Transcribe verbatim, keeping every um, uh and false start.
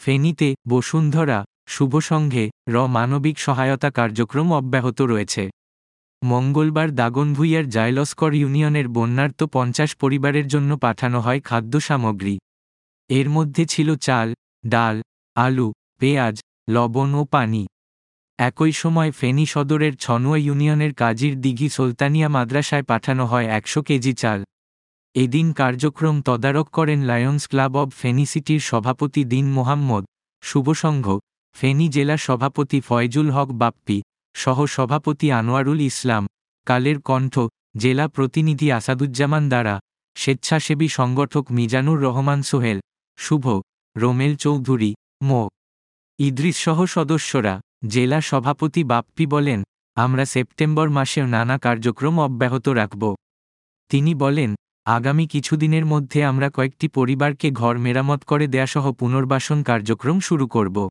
ফেনীতে বসুন্ধরা শুভ সংঘে র মানবিক সহায়তা কার্যক্রম অব্যাহত রয়েছে। মঙ্গলবার দাগনভূঞার জায়লস্কর ইউনিয়নের বন্যার্ত পঞ্চাশ পরিবারের জন্য পাঠানো হয় খাদ্য সামগ্রী। এর মধ্যে ছিল চাল, ডাল, আলু, পেঁয়াজ, লবণ ও পানি। একই সময় ফেনী সদরের ছনুয়া ইউনিয়নের কাজীর দিঘি সুলতানিয়া মাদ্রাসায় পাঠানো হয় একশো কেজি চাল। এদিন কার্যক্রম তদারক করেন লায়ন্স ক্লাব অব ফেনী সিটির সভাপতি দীন মোহাম্মদ, শুভসংঘ, ফেনী জেলা সভাপতি ফয়জুল হক বাপ্পি, সহ সভাপতি আনোয়ারুল ইসলাম, কালের কণ্ঠ, জেলা প্রতিনিধি আসাদুজ্জামান দারা, স্বেচ্ছাসেবী সংগঠক মিজানুর রহমান সোহেল, শুভ, রোমেল চৌধুরী, মো. ইদ্রিস সহ সদস্যরা। জেলা সভাপতি বাপ্পি বলেন, আমরা সেপ্টেম্বর মাসেও নানা কার্যক্রম অব্যাহত রাখব। তিনি বলেন, আগামী কিছুদিনের মধ্যে আমরা কয়েকটি পরিবারকে ঘর মেরামত করে দেয়াসহ পুনর্বাসন কার্যক্রম শুরু করব।